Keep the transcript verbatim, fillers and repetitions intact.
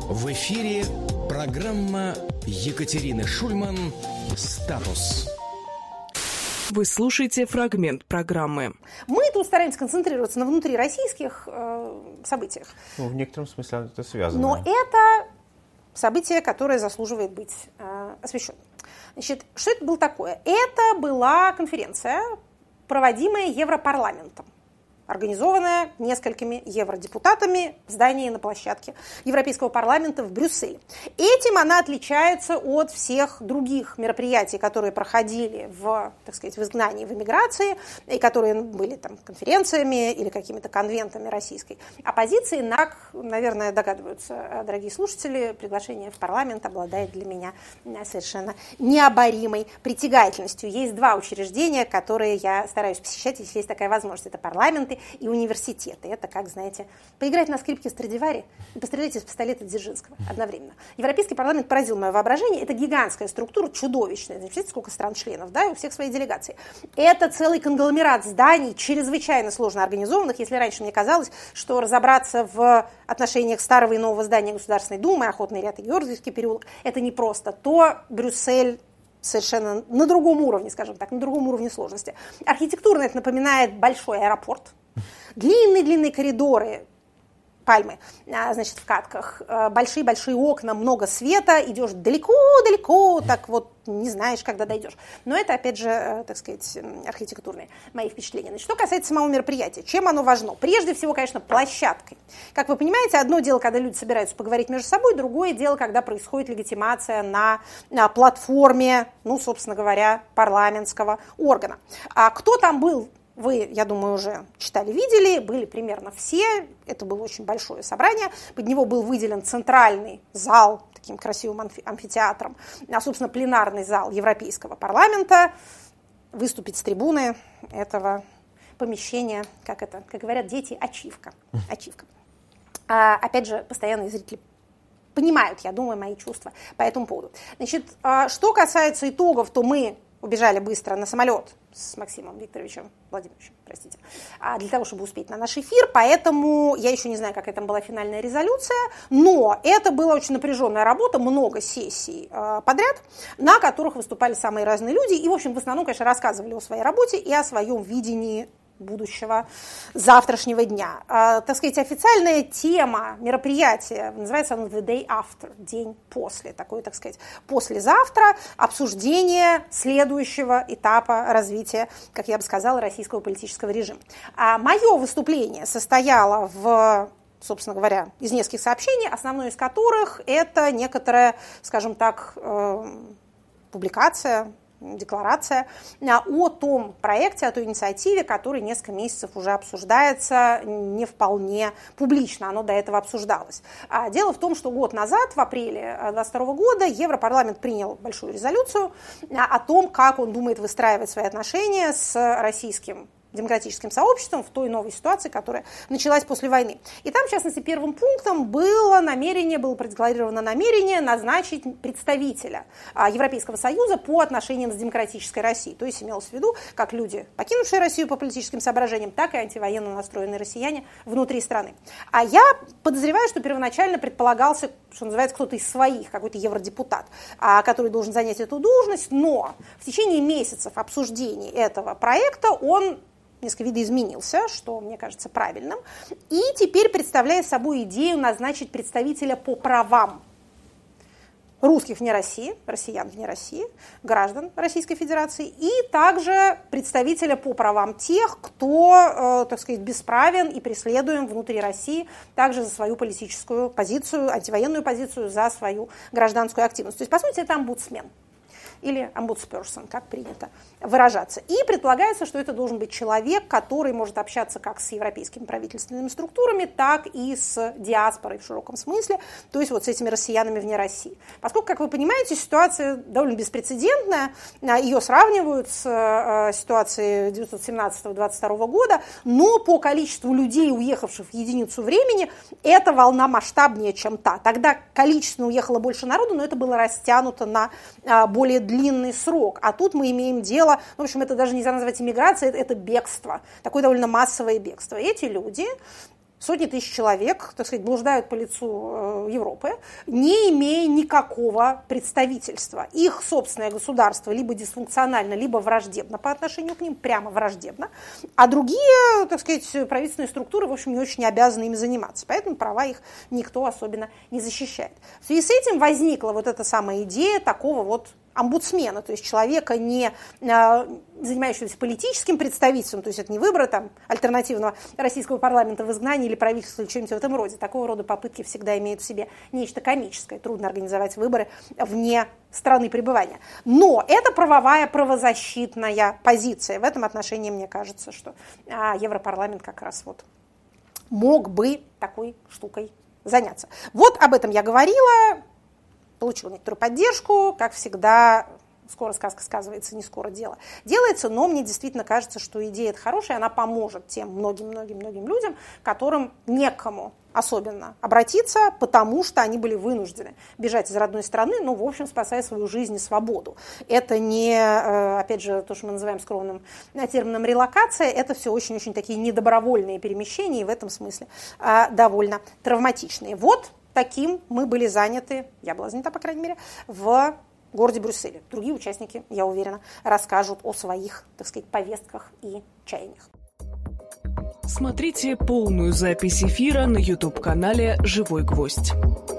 В эфире программа Екатерины Шульман «Статус». Вы слушаете фрагмент программы. Мы тут стараемся концентрироваться на внутрироссийских э, событиях. Ну, в некотором смысле это связано. Но это событие, которое заслуживает быть э, освещенным. Значит, что это было такое? Это была конференция, проводимая Европарламентом, организованная несколькими евродепутатами в здании на площадке Европейского парламента в Брюсселе. Этим она отличается от всех других мероприятий, которые проходили в, так сказать, в изгнании, в эмиграции, и которые были там конференциями или какими-то конвентами российской оппозиции. НАК, наверное, догадываются, дорогие слушатели, приглашение в парламент обладает для меня совершенно необоримой притягательностью. Есть два учреждения, которые я стараюсь посещать, если есть такая возможность. Это парламенты и университеты. Это, как, знаете, поиграть на скрипке Страдивари и пострелять из пистолета Дзержинского одновременно. Европейский парламент поразил мое воображение. Это гигантская структура, чудовищная. Знаете, сколько стран-членов, да, и у всех свои делегации. Это целый конгломерат зданий, чрезвычайно сложно организованных. Если раньше мне казалось, что разобраться в отношениях старого и нового здания Государственной Думы, Охотный ряд и Георгиевский переулок, это не просто, то Брюссель совершенно на другом уровне, скажем так, на другом уровне сложности. Архитектурно это напоминает большой аэропорт. Длинные-длинные коридоры, пальмы, значит, в катках, большие-большие окна, много света, идешь далеко-далеко, так вот не знаешь, когда дойдешь. Но это, опять же, так сказать, архитектурные мои впечатления. Значит, что касается самого мероприятия, чем оно важно? Прежде всего, конечно, площадкой. Как вы понимаете, одно дело, когда люди собираются поговорить между собой, другое дело, когда происходит легитимация на, на платформе, ну, собственно говоря, парламентского органа. А кто там был? Вы, я думаю, уже читали, видели, были примерно все. Это было очень большое собрание. Под него был выделен центральный зал, таким красивым амфи- амфитеатром, а, собственно, пленарный зал Европейского парламента. Выступить с трибуны этого помещения, как это, как говорят дети, ачивка. ачивка. А, опять же, постоянные зрители понимают, я думаю, мои чувства по этому поводу. Значит, а, что касается итогов, то мы убежали быстро на самолет с Максимом Викторовичем Владимировичем, простите, для того, чтобы успеть на наш эфир, поэтому я еще не знаю, какая там была финальная резолюция, но это была очень напряженная работа, много сессий подряд, на которых выступали самые разные люди и, в общем, в основном, конечно, рассказывали о своей работе и о своем видении будущего завтрашнего дня. А, так сказать, официальная тема мероприятия, называется оно The Day After, день после, такое, так сказать, послезавтра, обсуждение следующего этапа развития, как я бы сказала, российского политического режима. А мое выступление состояло в, собственно говоря, из нескольких сообщений, основное из которых это некоторая, скажем так, э, публикация, декларация о том проекте, о той инициативе, который несколько месяцев уже обсуждается не вполне публично, оно до этого обсуждалось. Дело в том, что год назад, в апреле две тысячи двадцать второго года, Европарламент принял большую резолюцию о том, как он думает выстраивать свои отношения с российским демократическим сообществом в той новой ситуации, которая началась после войны. И там, в частности, первым пунктом было намерение, было продекларировано намерение назначить представителя Европейского Союза по отношениям с демократической Россией. То есть имелось в виду, как люди, покинувшие Россию по политическим соображениям, так и антивоенно настроенные россияне внутри страны. А я подозреваю, что первоначально предполагался, что называется, кто-то из своих, какой-то евродепутат, который должен занять эту должность, но в течение месяцев обсуждений этого проекта он несколько видоизменился, что мне кажется правильным, и теперь представляет собой идею назначить представителя по правам русских вне России, россиян вне России, граждан Российской Федерации, и также представителя по правам тех, кто, э, так сказать, бесправен и преследуем внутри России, также за свою политическую позицию, антивоенную позицию, за свою гражданскую активность. То есть, по сути, это омбудсмен. Или омбудсперсон, как принято выражаться. И предполагается, что это должен быть человек, который может общаться как с европейскими правительственными структурами, так и с диаспорой в широком смысле, то есть вот с этими россиянами вне России. Поскольку, как вы понимаете, ситуация довольно беспрецедентная, ее сравнивают с ситуацией тысяча девятьсот семнадцатого — двадцать второго года, но по количеству людей, уехавших в единицу времени, эта волна масштабнее, чем та. Тогда количественно уехало больше народу, но это было растянуто на более длинный срок. А тут мы имеем дело, ну, в общем, это даже нельзя назвать иммиграцией, это, это бегство, такое довольно массовое бегство. И эти люди, сотни тысяч человек, так сказать, блуждают по лицу Европы, не имея никакого представительства. Их собственное государство либо дисфункционально, либо враждебно по отношению к ним, прямо враждебно, а другие, так сказать, правительственные структуры, в общем, не очень обязаны ими заниматься. Поэтому права их никто особенно не защищает. В связи с этим возникла вот эта самая идея такого вот омбудсмена, то есть человека, не а, занимающегося политическим представительством, то есть это не выборы там, альтернативного российского парламента в изгнании или правительства, или что-нибудь в этом роде. Такого рода попытки всегда имеют в себе нечто комическое. Трудно организовать выборы вне страны пребывания. Но это правовая, правозащитная позиция. В этом отношении мне кажется, что а, Европарламент как раз вот мог бы такой штукой заняться. Вот об этом я говорила. Получил некоторую поддержку, как всегда, скоро сказка сказывается, не скоро дело делается, но мне действительно кажется, что идея эта хорошая, она поможет тем многим-многим-многим людям, которым некому особенно обратиться, потому что они были вынуждены бежать из родной страны, ну, в общем, спасая свою жизнь и свободу. Это не, опять же, то, что мы называем скромным термином релокация, это все очень-очень такие недобровольные перемещения, и в этом смысле довольно травматичные. Вот таким мы были заняты, я была занята, по крайней мере, в городе Брюсселе. Другие участники, я уверена, расскажут о своих, так сказать, повестках и чаяниях. Смотрите полную запись эфира на ютуб-канале «Живой гвоздь».